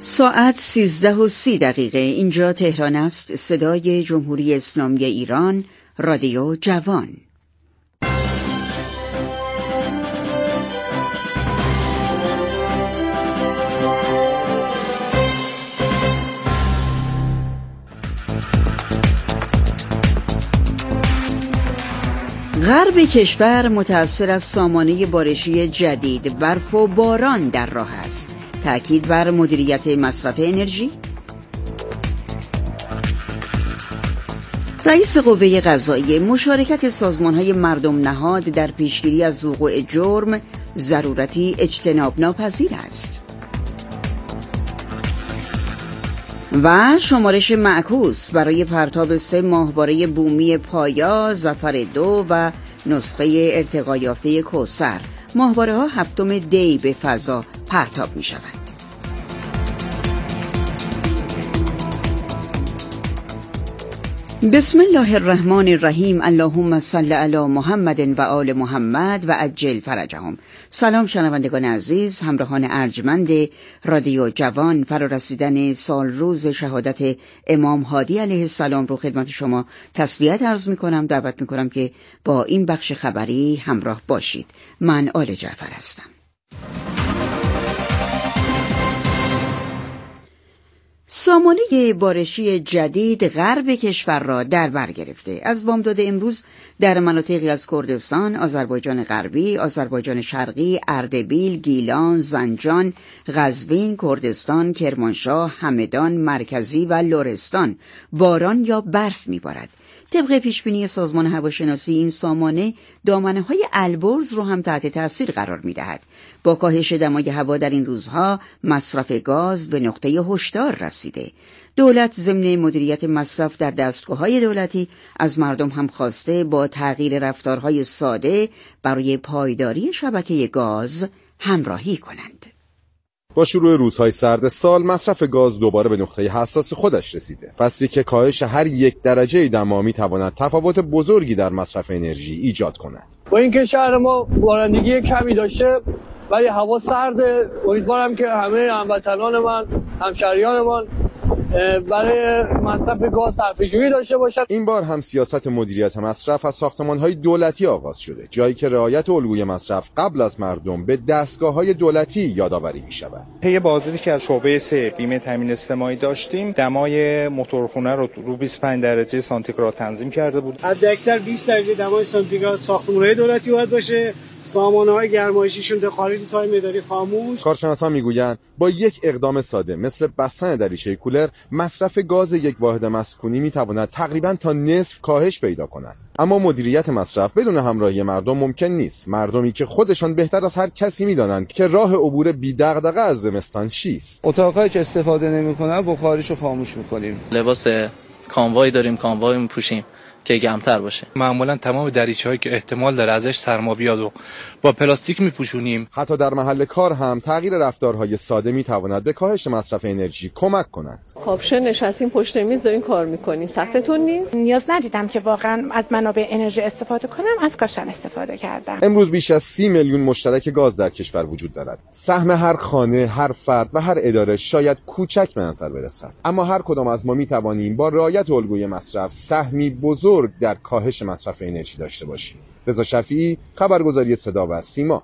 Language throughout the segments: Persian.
ساعت 13:30 اینجا تهران است. صدای جمهوری اسلامی ایران، رادیو جوان. غرب کشور متأثر از سامانه بارشی جدید، برف و باران در راه است. تأکید بر مدیریت مصرف انرژی. رئیس قوه قضاییه: مشارکت سازمان‌های مردم نهاد در پیشگیری از وقوع جرم ضرورتی اجتناب ناپذیر است. و شمارش معکوس برای پرتاب 3 ماهواره بومی پایا، ظفر 2 و نسخه ارتقا یافته کوثر. ماهواره‌ها 7 دی به فضا پرتاب می‌شوند. بسم الله الرحمن الرحیم. اللهم صل علی محمد و آل محمد و عجل فرجهم. سلام شنوندگان عزیز، همراهان ارجمند رادیو جوان. فرارسیدن سال روز شهادت امام هادی علیه السلام رو خدمت شما تسلیت عرض می‌کنم. دعوت می‌کنم که با این بخش خبری همراه باشید. من آل جعفر هستم. سامانه بارشی جدید غرب کشور را در بر گرفته. از بامداد امروز در مناطقی از کردستان، آذربایجان غربی، آذربایجان شرقی، اردبیل، گیلان، زنجان، قزوین، کردستان، کرمانشاه، همدان، مرکزی و لرستان باران یا برف می‌بارد. طبق پیشبینی سازمان هواشناسی، این سامانه دامنه‌های البرز رو هم تحت تاثیر قرار می‌دهد. با کاهش دمای هوا در این روزها مصرف گاز به نقطه هشدار رسیده. دولت ضمن مدیریت مصرف در دستگاه‌های دولتی از مردم هم خواسته با تغییر رفتارهای ساده برای پایداری شبکه گاز همراهی کنند. با شروع روزهای سرد سال مصرف گاز دوباره به نقطه حساس خودش رسیده. فصلی که کاهش هر 1 درجه دما می‌تواند تفاوت بزرگی در مصرف انرژی ایجاد کند. با اینکه شهر ما بارندگی کمی داشته ولی هوا سرده، امیدوارم که همه هموطنان من، همشهریان من برای مصرف گاز صرفه‌جویی داشته باشند. این بار هم سیاست مدیریت مصرف از ساختمان‌های دولتی آغاز شده، جایی که رعایت الگوی مصرف قبل از مردم به دستگاه‌های دولتی یادآوری می‌شود. طی بازدیدی که از شعبه 3 بیمه تامین اجتماعی داشتیم، دمای موتورخونه رو 25 درجه سانتیگراد تنظیم کرده بود. حداکثر 20 درجه دمای سانتیگراد ساختمان‌های دولتی باید باشه. سامانه‌های گرمایشیشون در خارج تایم اداری خاموش. کارشناسان میگویند با یک اقدام ساده مثل بستن دریچه کولر، مصرف گاز یک واحد مسکونی میتواند تقریباً تا نصف کاهش پیدا کند. اما مدیریت مصرف بدون همراهی مردم ممکن نیست. مردمی که خودشان بهتر از هر کسی میدانند که راه عبور بی دغدغه از زمستان چیست. اتاقایی که استفاده نمی‌کنن بخاریشو خاموش می‌کنیم. لباس کانوای داریم، کانوای می‌پوشیم که گرم‌تر باشه. معمولا تمام دریچه‌هایی که احتمال داره ازش سرما بیاد و با پلاستیک میپوشونیم. حتی در محل کار هم تغییر رفتارهای ساده میتواند به کاهش مصرف انرژی کمک کند. کاپشن نشستیم پشت میز دارین کار میکنین، سختتون نیست؟ نیاز ندیدم که واقعا از منابع انرژی استفاده کنم، از کاپشن استفاده کردم. امروز بیش از 30 میلیون مشترک گاز در کشور وجود دارد. سهم هر خانه، هر فرد و هر اداره شاید کوچک به نظر برسد، اما هر کدام از ما میتوانیم با رعایت الگوی مصرف سهمی بزرگ در کاهش مصرف انرژی داشته باشیم. رضا شفیعی، خبرگزاری صدا و سیما.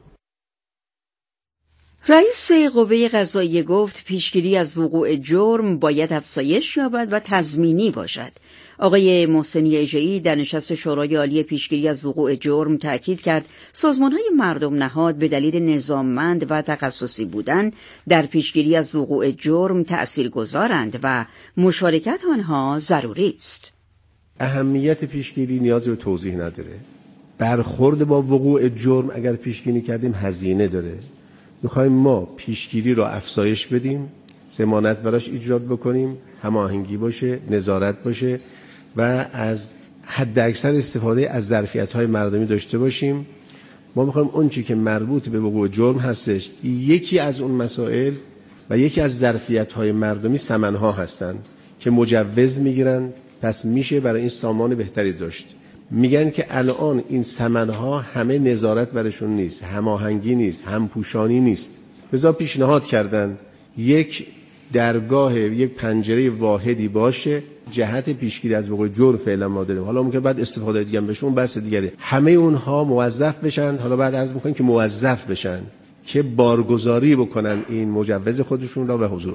رئیس قوه قضاییه گفت پیشگیری از وقوع جرم باید افزایش یابد و تضمینی باشد. آقای محسنی اژه‌ای در نشست شورای عالی پیشگیری از وقوع جرم تاکید کرد سازمان‌های مردم نهاد به دلیل نظاممند و تخصصی بودن در پیشگیری از وقوع جرم تأثیرگذارند و مشارکت آنها ضروری است. اهمیت پیشگیری نیاز به توضیح نداره. برخورد با وقوع جرم اگر پیشگیری کردیم هزینه داره. میخوایم ما پیشگیری رو افزایش بدیم، ضمانت براش ایجاد بکنیم، هماهنگی باشه، نظارت باشه و از حداکثر استفاده از ظرفیت‌های مردمی داشته باشیم. ما میخوایم اون چی که مربوط به وقوع جرم هستش، یکی از اون مسائل و یکی از ظرفیت‌های مردمی ثمن‌ها هستند که مجوز میگیرن، پس میشه برای این سامان بهتری داشت. میگن که الان این ثمن‌ها همه نظارت برشون نیست، هماهنگی نیست، همپوشانی نیست. لذا پیشنهاد کردن یک درگاه یک پنجره واحدی باشه جهت پیشگیری از وقوع جرم فعلا ما داریم. حالا ممکن بعد استفاده دیگه بهشون بس دیگه همه اونها موظف بشن، حالا بعد عرض می‌کنیم که موظف بشن که بارگذاری بکنن این مجوز خودشون را به حضور.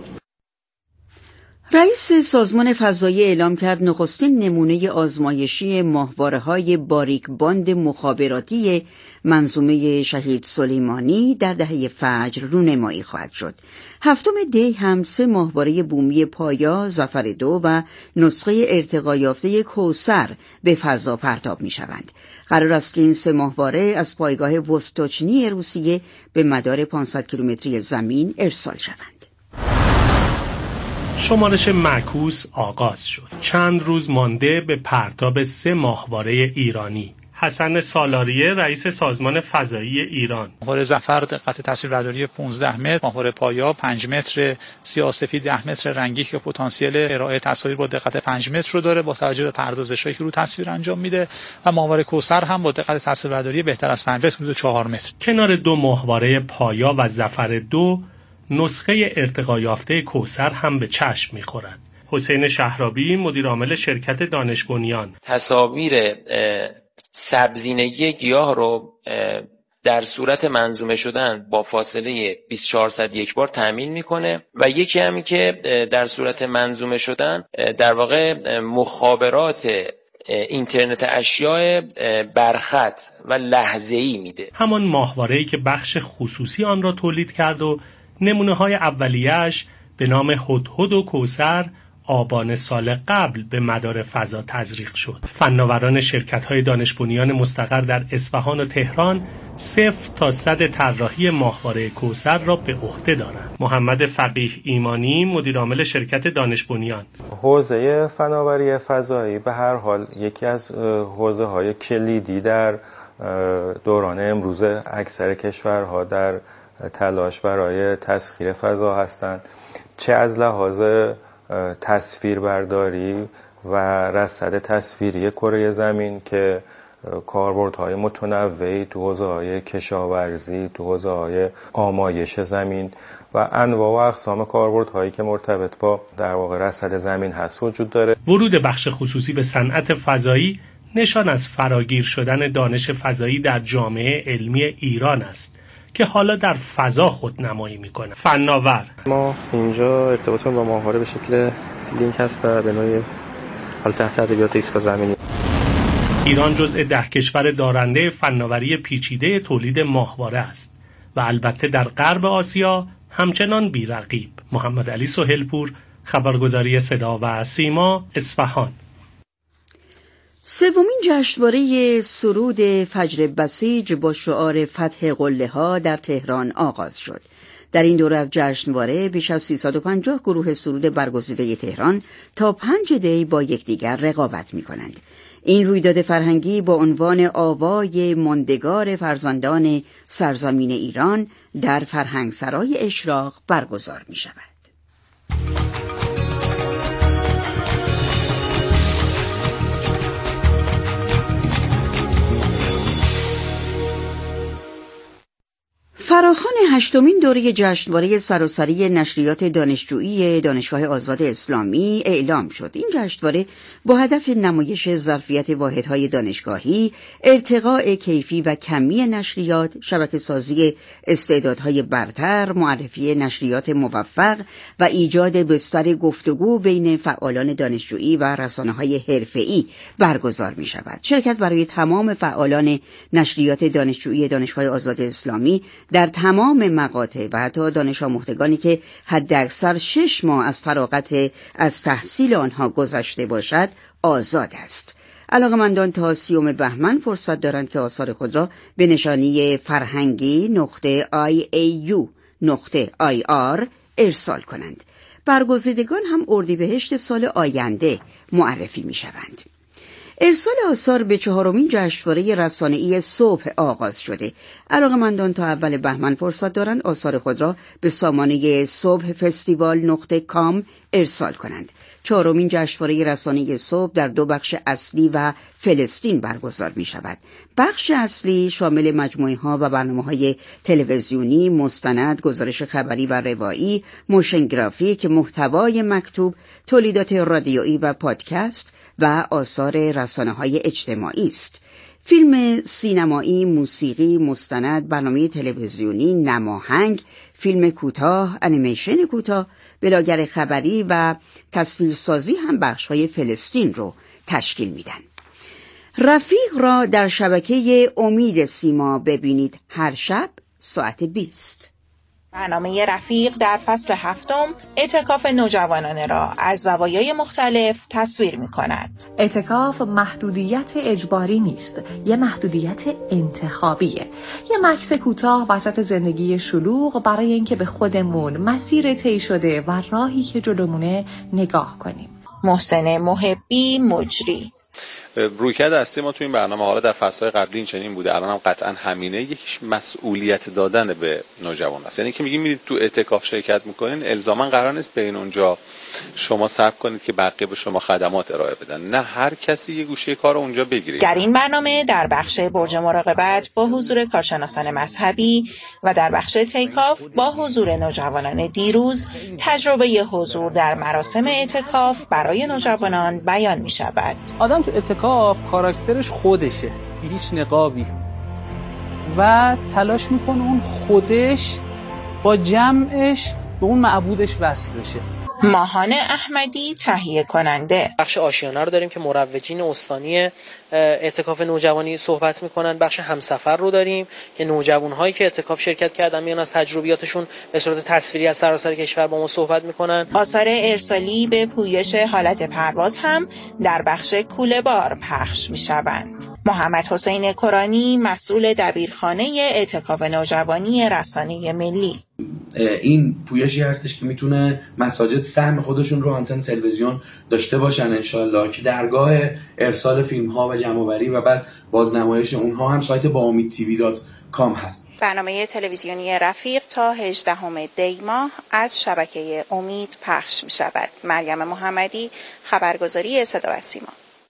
رئیس سازمان فضایی اعلام کرد نخستین نمونه آزمایشی ماهواره‌های باریکباند مخابراتی منظومه شهید سلیمانی در دهه فجر رونمایی خواهد شد. 7 دی هم 3 ماهواره بومی پایا، ظفر 2 و نسخه ارتقا یافته کوثر به فضا پرتاب می‌شوند. قرار است که این 3 ماهواره از پایگاه وستوچنی روسیه به مدار 500 کیلومتری زمین ارسال شوند. شمارش معکوس آغاز شد. چند روز مانده به پرتاب 3 ماهواره ایرانی. حسن سالاریه رئیس سازمان فضایی ایران: ماهواره ظفر دقت تصویربرداری 15 متر، ماهواره پایا 5 متر سیاه‌سفید 10 متر رنگی که پتانسیل ارائه تصاویر با دقت 5 متر رو داره با توجه به پردازش‌هایی که رو تصویر انجام میده، و ماهواره کوثر هم با دقت تصویربرداری بهتر از 5 متر حدود 4 متر. کنار 2 ماهواره پایا و ظفر 2 نسخه ارتقا یافته کوثر هم به چشم می‌خورد. حسین شهرابی مدیر عامل شرکت دانش بنیان: تصاویر سبزینگی گیاه رو در صورت منظومه شدن با فاصله 2400 یک بار تأمین میکنه، و یکی همی که در صورت منظومه شدن در واقع مخابرات اینترنت اشیاء برخط و لحظه‌ای میده. همان ماهواره‌ای که بخش خصوصی آن را تولید کرد و نمونه‌های اولیه‌اش به نام هدهد و کوثر آبان سال قبل به مدار فضا تزریق شد. فناوران شرکت‌های دانش بنیان مستقر در اصفهان و تهران 0 تا 100 طراحی ماهواره کوثر را به عهده دارند. محمد فقیه ایمانی مدیر عامل شرکت دانش بنیان: حوزه فناوری فضایی به هر حال یکی از حوزه‌های کلیدی در دوران امروز اکثر کشورها در تلاش برای تسخیر فضا هستند، چه از لحاظ تصویربرداری و رصد تصویری کره زمین که کاربردهای متنوعی تو حوزه‌های کشاورزی، تو حوزه‌های آمایش زمین و انواع و اقسام کاربردهایی که مرتبط با در واقع رصد زمین هست وجود داره. ورود بخش خصوصی به صنعت فضایی نشان از فراگیر شدن دانش فضایی در جامعه علمی ایران است که حالا در فضا خودنمایی میکنه. فناور: ما اینجا ارتباطمون با ماهواره به شکل لینک هست و به نوعی حال تحت ادبیات ایستگاه زمینی. ایران جزء 10 کشور دارنده فناوری پیچیده تولید ماهواره است و البته در غرب آسیا همچنان بی‌رقیب. محمد علی سهیلپور، خبرگزاری صدا و سیما، اصفهان. 3مین جشنواره سرود فجر بسیج با شعار فتح قله‌ها در تهران آغاز شد. در این دوره از جشنواره بیش از 350 گروه سرود برگزیده تهران تا 5 دی با یکدیگر رقابت می‌کنند. این رویداد فرهنگی با عنوان آوای ماندگار فرزندان سرزمین ایران در فرهنگسرای اشراق برگزار می‌شود. فراخوان 8مین دوره جشنواره سراسری نشریات دانشجویی دانشگاه آزاد اسلامی اعلام شد. این جشنواره با هدف نمایش ظرفیت واحدهای دانشگاهی، ارتقاء کیفی و کمی نشریات، شبکه‌سازی استعدادهای برتر، معرفی نشریات موفق و ایجاد بستر گفتگو بین فعالان دانشجویی و رسانه‌های حرفه‌ای برگزار می‌شود. شرکت برای تمام فعالان نشریات دانشجویی دانشگاه آزاد اسلامی در تمام مقاطع و حتی دانش آموختگانی که حداکثر 6 ماه از فراغت از تحصیل آنها گذشته باشد آزاد است. علاقه‌مندان تا 30 بهمن فرصت دارند که آثار خود را به نشانی farhangi.iau.ir ارسال کنند. برگزیدگان هم اردیبهشت سال آینده معرفی می شوند. ارسال آثار به 4مین جشنواره رسانه‌ای صبح آغاز شده. علاقه‌مندان تا اول بهمن فرصت دارند آثار خود را به سامانه صبح festival.com ارسال کنند. 4مین جشنواره رسانه‌ای صبح در 2 بخش اصلی و فلسطین برگزار می شود. بخش اصلی شامل مجموعه‌ها و برنامه‌های تلویزیونی، مستند، گزارش خبری و روایی، موشن گرافیک، محتوای مکتوب، تولیدات رادیویی و پادکست و آثار رسانه‌های اجتماعی است. فیلم سینمایی، موسیقی، مستند، برنامه تلویزیونی، نماهنگ، فیلم کوتاه، انیمیشن کوتاه، بلاگر خبری و تصویرسازی هم بخش‌های فلسطین رو تشکیل میدن. رفیق را در شبکه امید سیما ببینید هر شب ساعت 20. برنامه رفیق در فصل 7 اعتکاف نوجوانان را از زوایای مختلف تصویر می کند. اعتکاف محدودیت اجباری نیست، یه محدودیت انتخابیه. یه مکث کوتاه وسط زندگی شلوغ برای اینکه به خودمون مسیر طی شده و راهی که جلومونه نگاه کنیم. محسن محبی مجری. رویکرد اصلی ما تو این برنامه حالا در فصل‌های قبلی این چنین بوده، الان هم قطعا همینه، یکیش مسئولیت دادن به نوجوان است. یعنی که میرید تو اعتکاف شرکت میکنین، الزاما قرار نیست به این اونجا شما صبر کنید که بقیه به شما خدمات ارائه بدن، نه، هر کسی یه گوشه کار اونجا بگیره. در این برنامه در بخش برج مراقبت با حضور کارشناسان مذهبی و در بخش تیکاف با حضور نوجوانان دیروز تجربه حضور در مراسم اعتکاف برای نوجوانان بیان می‌شود. آدم تو اعتکاف کاراکترش خودشه، هیچ نقابی، و تلاش میکنه اون خودش با جمعش به اون معبودش وصل بشه. ماهان احمدی تهیه کننده. بخش آشیانه رو داریم که مروجین استانی اعتکاف نوجوانی صحبت میکنن. بخش همسفر رو داریم که نوجوان‌هایی که اعتکاف شرکت کردن میان از تجربیاتشون به صورت تصویری از سراسر کشور با ما صحبت میکنن. آثار ارسالی به پویش حالت پرواز هم در بخش کوله بار پخش میشوند. محمد حسین کرانی مسئول دبیرخانه اعتکاف نوجوانی رسانه ملی. این پویشی هستش که میتونه مساجد سهم خودشون رو آنتن تلویزیون داشته باشن انشالله، که درگاه ارسال فیلم ها و جمع‌آوری و بعد بازنمایش اونها هم سایت baamitv.com هست. برنامه تلویزیونی رفیق تا 18 دی ماه از شبکه امید پخش می شود. مریم محمدی، خبرگزاری صدا و سیما.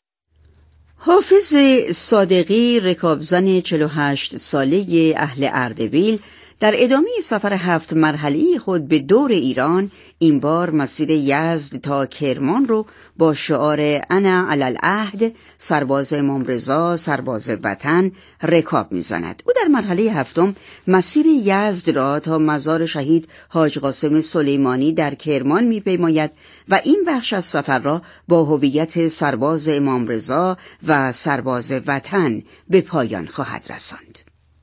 حافظ صادقی، رکابزن 48 ساله اهل اردبیل، در ادامه سفر 7 مرحله‌ای خود به دور ایران، این بار مسیر یزد تا کرمان رو با شعار انا علی العهد، سرباز امام رضا، سرباز وطن، رکاب می‌زند. او در مرحله 7 مسیر یزد را تا مزار شهید حاج قاسم سلیمانی در کرمان می‌پیماید و این بخش از سفر را با هویت سرباز امام رضا و سرباز وطن به پایان خواهد رساند.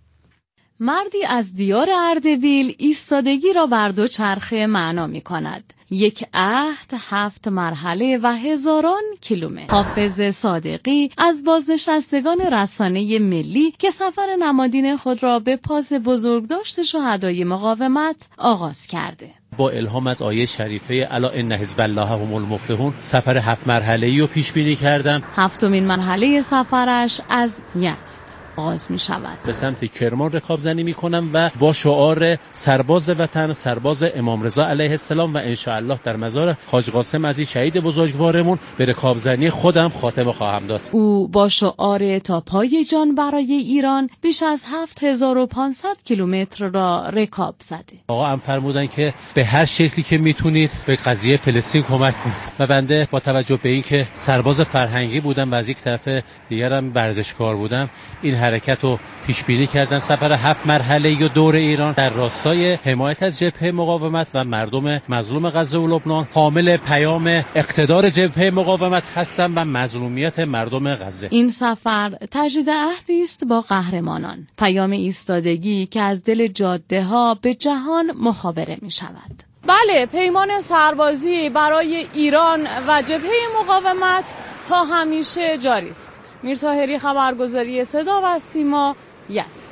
مردی از دیار اردبیل ایستادگی را بر دو چرخه معنا می کند. یک عهد، 7 مرحله و هزاران کیلومتر. حافظ صادقی از بازنشستگان رسانه ملی که سفر نمادین خود را به پاس بزرگداشت شهدای مقاومت آغاز کرده. با الهام از آیه شریفه الا ان حزب الله هم المفلحون سفر 7 مرحله‌ای رو پیش بینی کردم. 7مین مرحله سفرش از یزد آغاز می شود. به سمت کرمان رکابزنی می کنم و با شعار سرباز وطن، سرباز امام رضا علیه السلام و انشاءالله در مزار حاج قاسم عزیز شهید بزرگوارمون به رکابزنی خودم خاتمه خواهم داد. او با شعار تا پای جان برای ایران بیش از 7500 کیلومتر را رکاب زده. آقا هم فرمودن که به هر شکلی که میتونید به قضیه فلسطین کمک کنید و بنده با توجه به اینکه سرباز فرهنگی بودم و از یک طرف دیگرم ورزشکار بودم، این حرکت رو پیش بینی کردن. سفر 7 مرحله‌ای و دور ایران در راستای حمایت از جبهه مقاومت و مردم مظلوم غزه و لبنان، حامل پیام اقتدار جبهه مقاومت هستند و مظلومیت مردم غزه. این سفر تجدید عهدی است با قهرمانان، پیام ایستادگی که از دل جاده‌ها به جهان مخابره می‌شود. بله، پیمان سربازی برای ایران و جبهه مقاومت تا همیشه جاری است. میرطاهری، خبرگزاری صدا و سیما، یزد.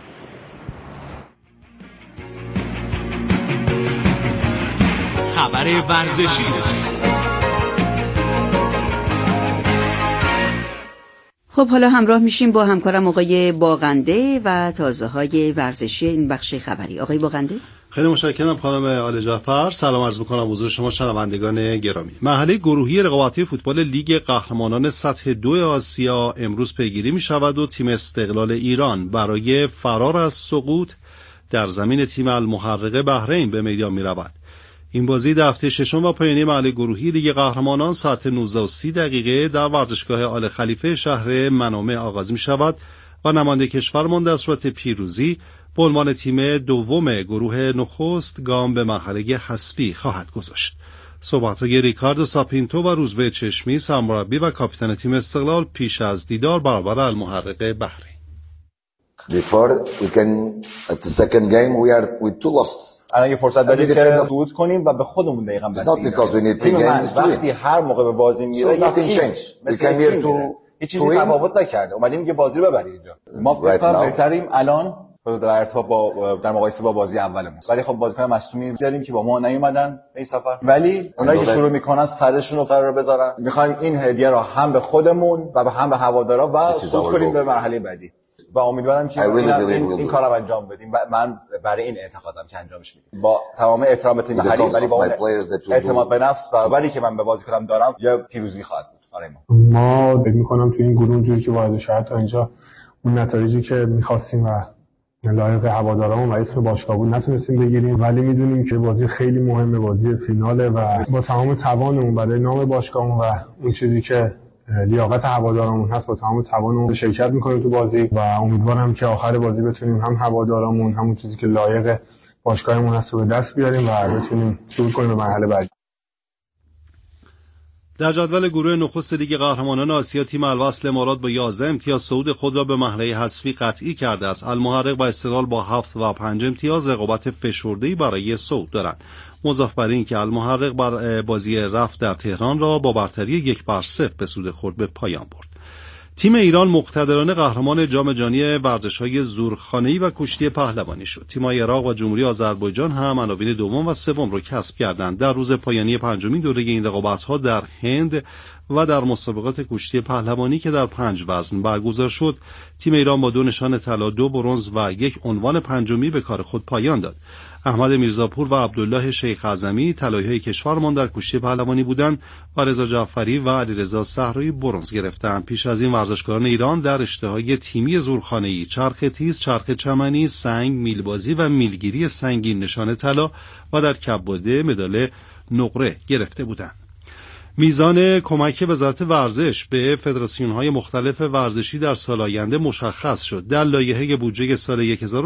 خبر ورزشی. خب حالا همراه میشیم با همکارم آقای باغنده و تازه‌های ورزشی این بخش خبری. آقای باغنده، خیلی متشکرم خانم آل جعفر. سلام عرض می‌کنم حضور شما شنوندگان گرامی. مرحله گروهی رقابتی فوتبال لیگ قهرمانان سطح 2 آسیا امروز پیگیری می‌شود و تیم استقلال ایران برای فرار از سقوط در زمین تیم المحرقه بحرین به میدان می‌رود. این بازی در هفته ششم و پایانی مرحله گروهی لیگ قهرمانان ساعت 19:30 در ورزشگاه آل خلیفه شهر منامه آغاز می‌شود و نماینده کشورمان در صورت پیروزی به عنوان تیم دوم گروه نخست گام به مرحله حذفی خواهد گذاشت. صحبت‌های ریکاردو ساپینتو و روزبه چشمی سرمربی و کاپیتان تیم استقلال پیش از دیدار برابر المحرقه بحرین. Before we can at the second game we are with 2 losses. الان یه فرصت داریم که صعود کنیم و به خودمون دقیقاً بستگی داره. وقتی هر موقع به بازی میره یه چیزی تفاوت نکرده. اومدیم یه بازی رو ببریم اینجا. ما فکر کنم بهتریم الان در ارتباط با در مقایسه با بازی اولمون. ولی خب بازیکن مصدومی داریم که با ما نیومدن این سفر. ولی اونایی که شروع میکنن سرشون رو قرار بذارن. میخوایم این هدیه رو هم به خودمون و هم به هوادارا و صعود کنیم به مرحله بعدی. و امیدوارم که این کارو انجام بدیم. من برای این اعتقادم که انجامش میدیم. با تمام احترام به تیم محلی ولی با اعتماد به نفس و ولی که من به بازیکنم دارم یه پیروزی خواهد بود برای ما فکر می‌کنم تو این گروه جوری که وارد شد تا اینجا اون نتایجی که می‌خواستیم و لایق هوادارامون و اسم باشگاه بود نتونستیم بگیریم، ولی میدونیم که بازی خیلی مهمه، بازی فیناله و با تمام توانمون برای نام باشگاهمون و اون چیزی که لیاقت هوادارمون هست با تمام توانمون شرکت میکنیم تو بازی و امیدوارم که آخر بازی بتونیم هم هوادارمون همون چیزی که لایق باشگاهمون هست رو به دست بیاریم و بتونیم صعود کنیم به مرحله بعدی. در جدول گروه نخست لیگ قهرمانان آسیا تیم الوصل امارات با 11 امتیاز صعود خود را به مرحله حذفی قطعی کرده است. المحرق و استقلال با 7 و 5 امتیاز رقابت فشرده‌ای برای صعود دارند. مضاف بر این که المحرق بر بازی رفت در تهران را با برتری 1-0 به سود خود به پایان برد. تیم ایران مقتدرانه قهرمان جام جهانی ورزش‌های زورخانه‌ای و کشتی پهلوانی شد. تیم‌های عراق و جمهوری آذربایجان هم عناوین دوم و سوم را کسب کردند. در روز پایانی پنجمین دوره این رقابت‌ها در هند و در مسابقات کشتی پهلوانی که در 5 وزن برگزار شد، تیم ایران با 2 نشان طلا، 2 برنز و 1 عنوان پنجمی به کار خود پایان داد. احمد میرزاپور و عبدالله شیخ اعظمی طلایه‌های کشورمان در کشتی پهلوانی بودند و رضا جعفری و علیرضا صحرایی برنز گرفتند. پیش از این ورزشکاران ایران در رشته‌های تیمی زورخانه‌ای، چرخ تیز، چرخ چمنی، سنگ، میلبازی و میلگیری سنگین نشان طلا و در کباده مدال نقره گرفته بودند. میزان کمک وزارت ورزش به فدراسیون‌های مختلف ورزشی در سال آینده مشخص شد. در لایحه بودجه سال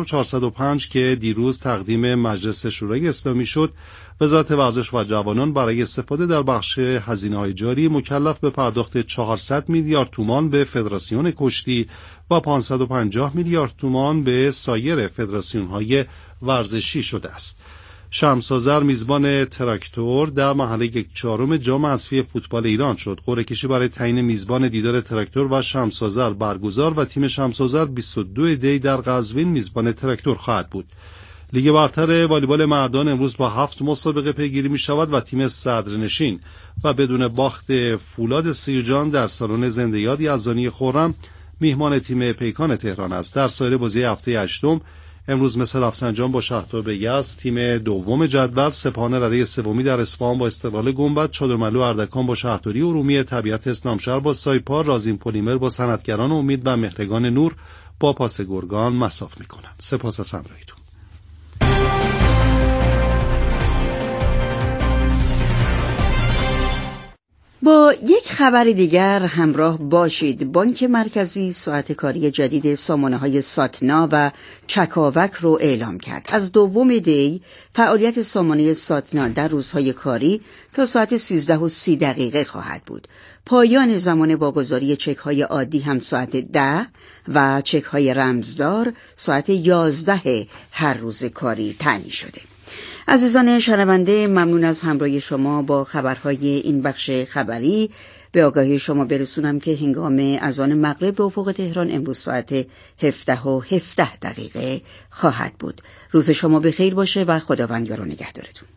1405 که دیروز تقدیم مجلس شورای اسلامی شد، وزارت ورزش و جوانان برای استفاده در بخش هزینه‌های جاری مکلف به پرداخت 400 میلیارد تومان به فدراسیون کشتی و 550 میلیارد تومان به سایر فدراسیون‌های ورزشی شده است. شمس آذر میزبان تراکتور در مرحله 1/4 جام حذفی فوتبال ایران شد. قرعه کشی برای تعیین میزبان دیدار تراکتور و شمس آذر برگزار و تیم شمس آذر 22 دی در قزوین میزبان تراکتور خواهد بود. لیگ برتر والیبال مردان امروز با 7 مسابقه پیگیری می شود و تیم صدرنشین و بدون باخت فولاد سیرجان در سالن زنده یاد یزدانی خرم میهمان تیم پیکان تهران است. در سایر بازی هفته هشتم امروز مثل رفسنجان با شهردار یزد، تیم دوم جدول سپاهان رده سومی در اصفهان با استقلال گنبد، چادرملو اردکان با شهرداری ارومیه، طبیعت اسلامشهر با سایپا، رازین پلیمر با صنعتگران امید و مهرگان نور با پاس گرگان مصاف می‌کنند. سپاس از همراهیتون. با یک خبر دیگر همراه باشید. بانک مرکزی ساعت کاری جدید سامانه‌های ساتنا و چکاوک رو اعلام کرد. از 2 دی فعالیت سامانه ساتنا در روزهای کاری تا ساعت 13:30 خواهد بود. پایان زمان واگذاری چک‌های عادی هم ساعت 10 و چک‌های رمزدار ساعت 11 هر روز کاری تعیین شده. عزیزان شنونده، ممنون از همراهی شما با خبرهای این بخش خبری. به آگاهی شما برسونم که هنگام اذان مغرب به افق تهران امروز ساعت 17:17 خواهد بود. روز شما بخیر باشه و خداوند یار و نگهدارتون.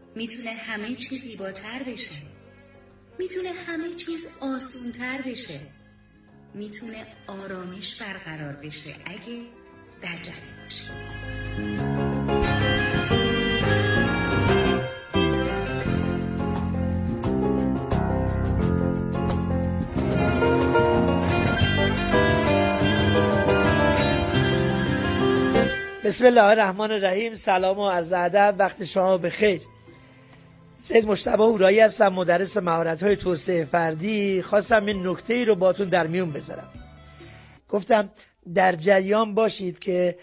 میتونه همه چیز زیباتر بشه. میتونه همه چیز آسونتر بشه. میتونه آرامش برقرار بشه اگه در جریان باشی. بسم الله الرحمن الرحیم. سلام و عرض ادب، وقت شما بخیر. سید مجتبی هورایی هستم، مدرس مهارت‌های توسعه فردی. خواستم این نکته‌ای رو باتون در میون بذارم. گفتم در جریان باشید که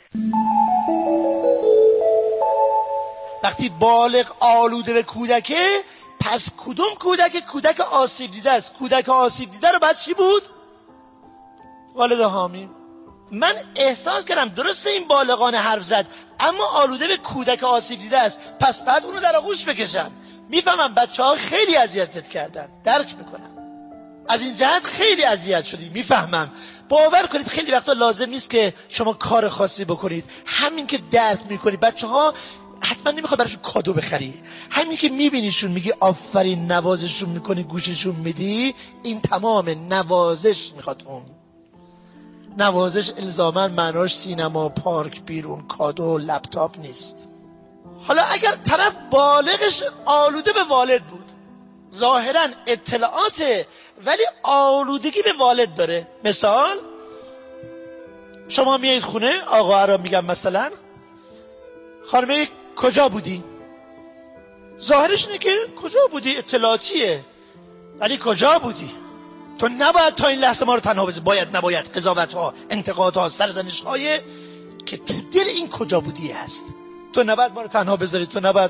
وقتی بالغ آلوده به کودکه، پس کدوم کودک؟ کودک آسیب دیده است. کودک آسیب دیده رو بعد چی بود؟ والد حامی. من احساس کردم درسته این بالغان حرف زد، اما آلوده به کودک آسیب دیده است، پس بعد اونو در آغوش بکشم. میفهمم بچه‌ها خیلی اذیتت کردن، درک میکنم، از این جهت خیلی اذیت شدی، میفهمم. باور کنید خیلی وقتا لازم نیست که شما کار خاصی بکنید، همین که درک میکنید بچه‌ها حتما نمیخواد براشون کادو بخری، همین که میبینیشون میگی آفرین، نوازشون میکنی، گوششون میدی، این تمام نوازش میخواد. اون نوازش الزاما معناش سینما، پارک، بیرون، کادو، لپتاپ نیست. حالا اگر طرف بالغش آلوده به والد بود، ظاهرا اطلاعاته ولی آلودگی به والد داره. مثال شما میایید خونه، آقا را میگم مثلا خانمه کجا بودی؟ ظاهرش اینه که کجا بودی، اطلاعاتیه، ولی کجا بودی؟ تو نباید تا این لحظه ما رو تنها بذاری. باید نباید، قضاوت‌ها، انتقادها، سرزنش‌های که تو دل این کجا بودی هست. تو نباید ما رو تنها بذاری، تو نباید.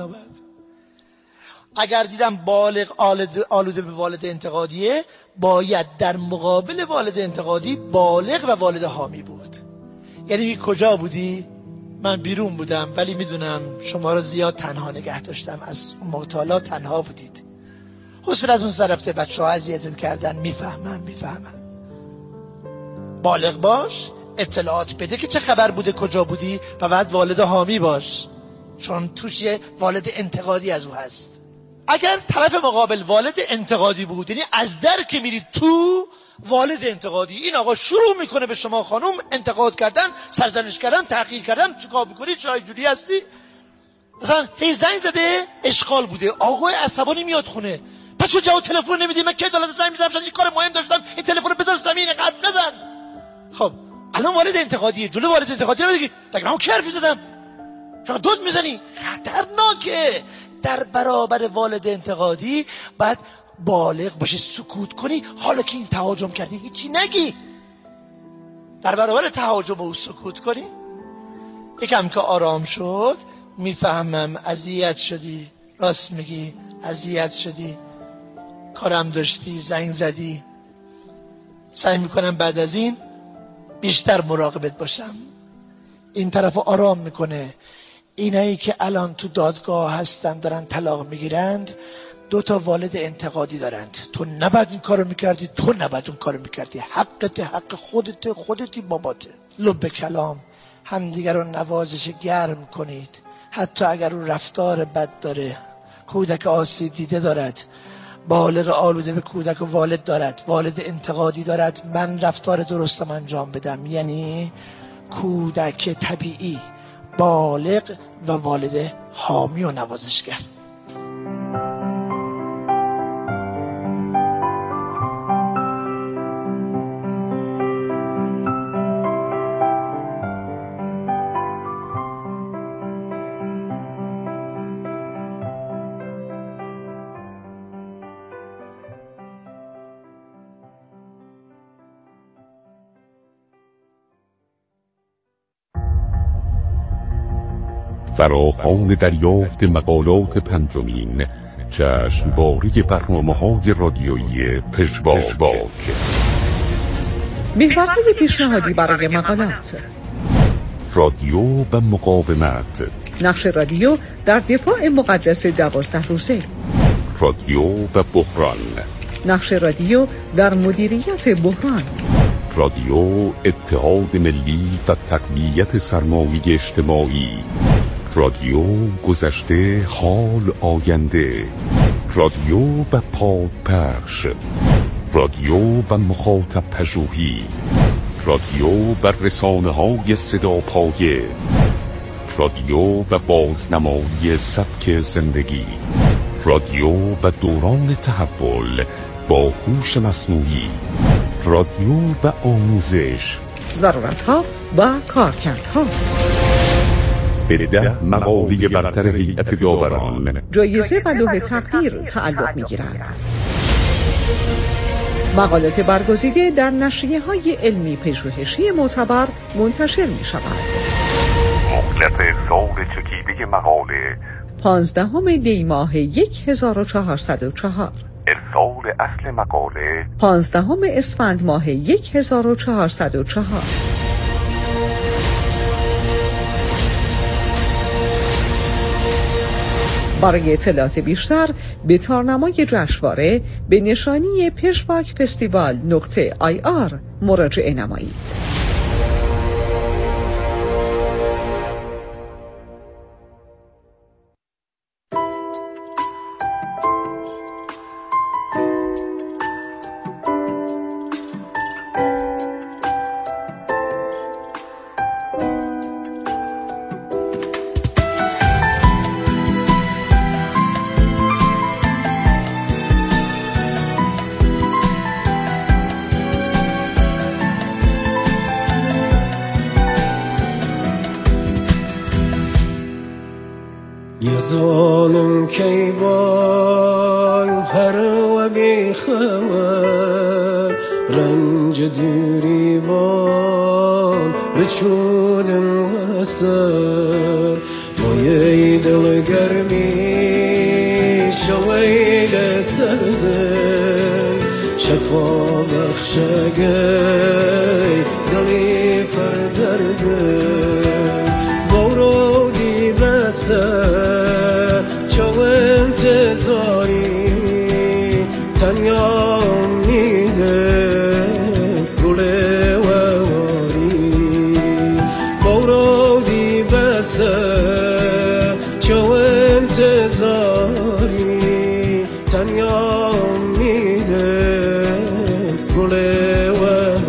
اگر دیدم بالغ آلوده به والد انتقادیه، باید در مقابل والد انتقادی بالغ و والد حامی بود. یعنی کجا بودی؟ من بیرون بودم ولی میدونم شما رو زیاد تنها نگه داشتم، از اون مطالعه تنها بودید، حسن از اون سر رفته، بچه‌ها اذیتت کردن، میفهمم. بالغ باش، اطلاعات بده که چه خبر بوده، کجا بودی، و بعد والد حامی باش، چون توش یه والد انتقادی از او هست. اگر طرف مقابل والد انتقادی بود، یعنی از در که میری تو والد انتقادی، این آقا شروع میکنه به شما خانم انتقاد کردن، سرزنش کردن، تحقیر کردن، چیکار میکنی، چرا اینجوری هستی؟ مثلا هی زنگ زده، اشغال بوده، آقای عصبانی میاد خونه، بچه جواب تلفن نمیدی، من کی دولت زنگ میزنم، این کار مهم داشتم، این تلفن رو بذار زمین، قطع نزن. خب الان والد انتقادیه، جلو والد انتقادی رو بگی دیگه من کی حرفی زدم، چرا دود میزنی؟ خطرناکه. در برابر والد انتقادی بعد بالغ باشی، سکوت کنی، حالا که این تهاجم کردی هیچی نگی. در برابر تهاجم او سکوت کنی، یکم که آرام شد، میفهمم اذیت شدی، راست میگی، اذیت شدی، کارم داشتی، زنگ زدی، سعی میکنم بعد از این بیشتر مراقبت باشم. این طرف آرام میکنه. اینایی که الان تو دادگاه هستن دارن طلاق میگیرند، 2 والد انتقادی دارند. تو نباید این کارو میکردی، تو نباید اون کارو میکردی، حقت، حق خودتی، باباته. لب کلام همدیگر رو نوازش گرم کنید، حتی اگر اون رفتار بد داره، کودک آسیب دیده دارد، بالغ آلوده به کودک و والد دارد، والد انتقادی دارد، من رفتار درستم انجام بدم، یعنی کودک طبیعی، بالغ و والد حامی و نوازشگر. فراخوان دریافت مقالات پنجمین جشنواره برنامه‌های رادیویی پژواک. محورهای پیشنهادی برای مقالات: رادیو و مقاومت، نقش رادیو در دفاع مقدس 12 روزه، رادیو و بحران، نقش رادیو در مدیریت بحران، رادیو اتحاد ملی و تقویت سرمایه اجتماعی، رادیو گذشته، حال، آینده. رادیو و پادپخش. رادیو و مخاطب پژوهی. رادیو و رسانه‌های صداپایه. رادیو و بازنمایی سبک زندگی. رادیو و دوران تحول با هوش مصنوعی. رادیو و آموزش. ضرورت‌ها و کارکردها. به 10 مقاله برتر هیئت داوران جایزه و لوح تقدیر تعلق می‌گیرد. مقالات برگزیده در نشریه‌های علمی پژوهشی معتبر منتشر می‌شود. مهلت سال چکیده مقاله 15 دی ماه 1404. ارسال اصل مقاله 15 اسفند ماه 1404. برای اطلاعات بیشتر به تارنمای جشنواره به نشانی پژواک فستیوال .ir مراجعه نمایید. ظالم کیوان هر و بی خبر رنج دوری بان بچودن وسر مایه دل گرمی شویل سردن شفا بخشگی دلی پر دردن بورو دی بسر انتظاری تنیا میده گله و واری بورو دی بسه چو انتظاری تنیا میده گله و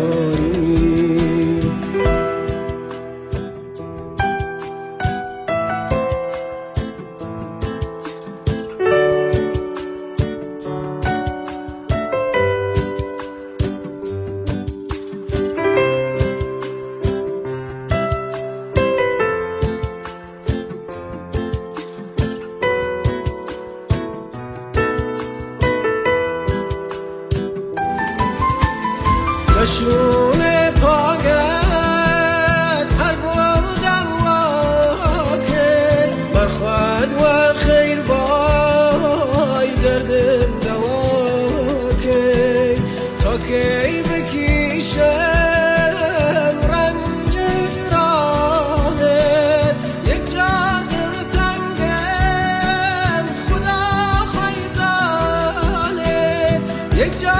شونه پاگت هر گردم واکر برخواد و خیر بای دردم دواکر تا کی بکیشم رنج جرانت یک جا دل تنگم خدا خیزانت یک جا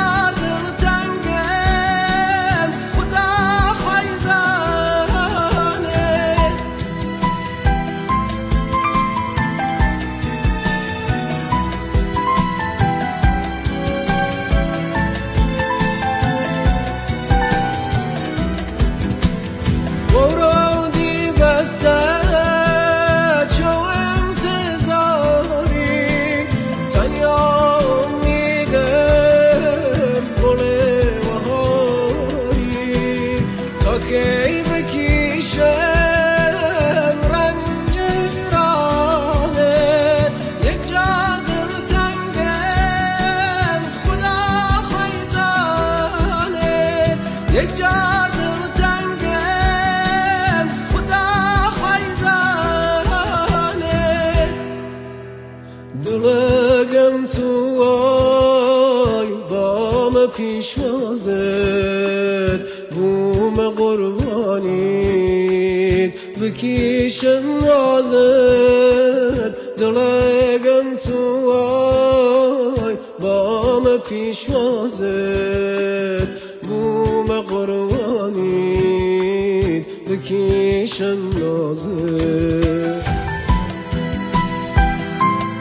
یک جا دل تنگم خدا خیزانه دلگم تو آی بام پیشوازت بوم قربانید بکیشم نازت دلگم تو آی بام پیشوازت بوم قربانید بکیشم نازت